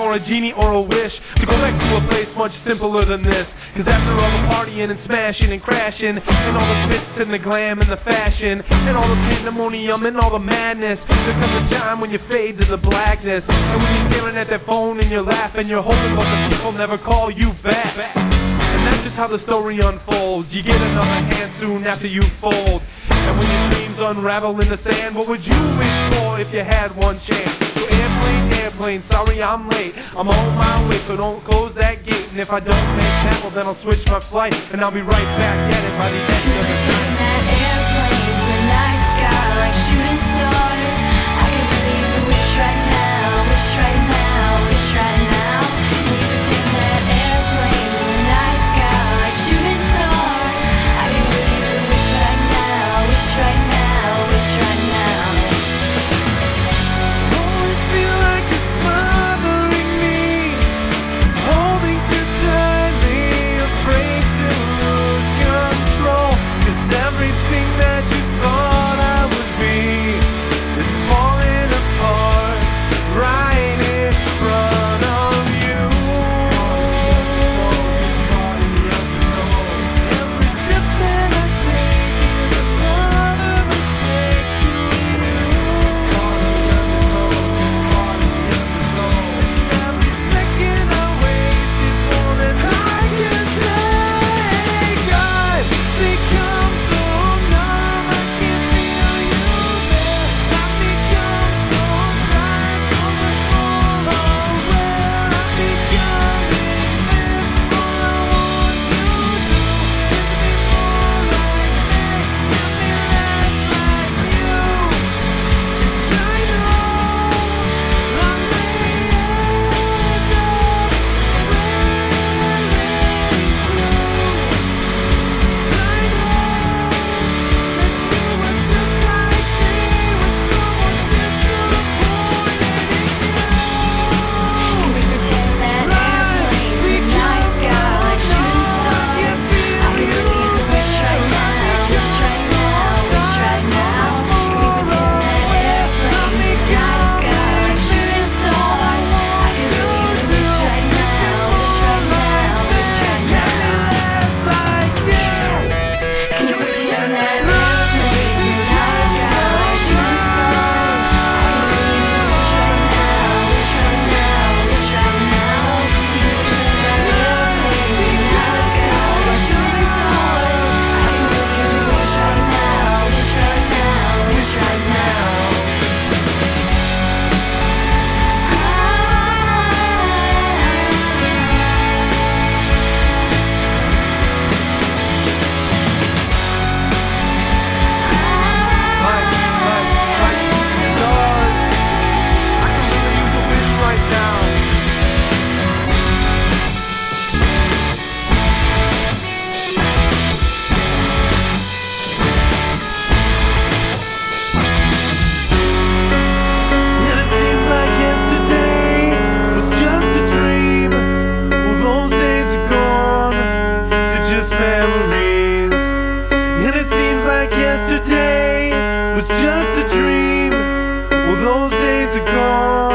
or a genie or a wish to go back to a place much simpler than this. Cause after all the partying and smashing and crashing, and all the bits and the glam and the fashion, and all the pandemonium and all the madness, there comes a time when you fade to the blackness. And when you're staring at that phone and you're laughing, you're hoping but the people never call you back. And that's just how the story unfolds. You get another hand soon after you fold. And when your dreams unravel in the sand, what would you wish for if you had one chance? So airplane, sorry I'm late. I'm on my way, so don't close that gate. And if I don't make that, well then I'll switch my flight, and I'll be right back at it by the end of the night. That airplane's the night sky like shooting stars. I could really use a wish right now, wish right now, wish right now. We pretend that airplane's the night sky like shooting stars. I could really use a wish right now, wish right now, wish right now. Always feel like you're smothering me, holding too tightly, afraid to lose control. Cause everything that you thought I would be is falling apart right in front of you. Just caught in the undertow. Every step that I take is another mistake to you. Caught in the undertow, just caught in the undertow. And every second I waste is more than I can take. I've become so numb, I can't feel you there. I've become so tired, so much more aware. I'm becoming this. All I want to do is be more like me, and be less like you. And I know I'm ready to. Can we pretend that airplane's the night sky like shooting stars? I could really use a wish right now, wish right now, wish right now. Can we pretend that airplane's the night sky like shooting stars? I could really use a wish right now, wish right now, wish right now. Can we pretend that airplane's the night sky like shooting stars? I could really use a wish right now, wish right now, wish right now. Can we pretend that airplane's the night sky like shooting stars? I could really use a wish right now, wish right now, wish right now. Like shooting stars, I can really use a wish right now. And it seems like yesterday was just a dream. Well, those days are gone, they're just memories. And it seems like yesterday was just a dream. Well, those days are gone.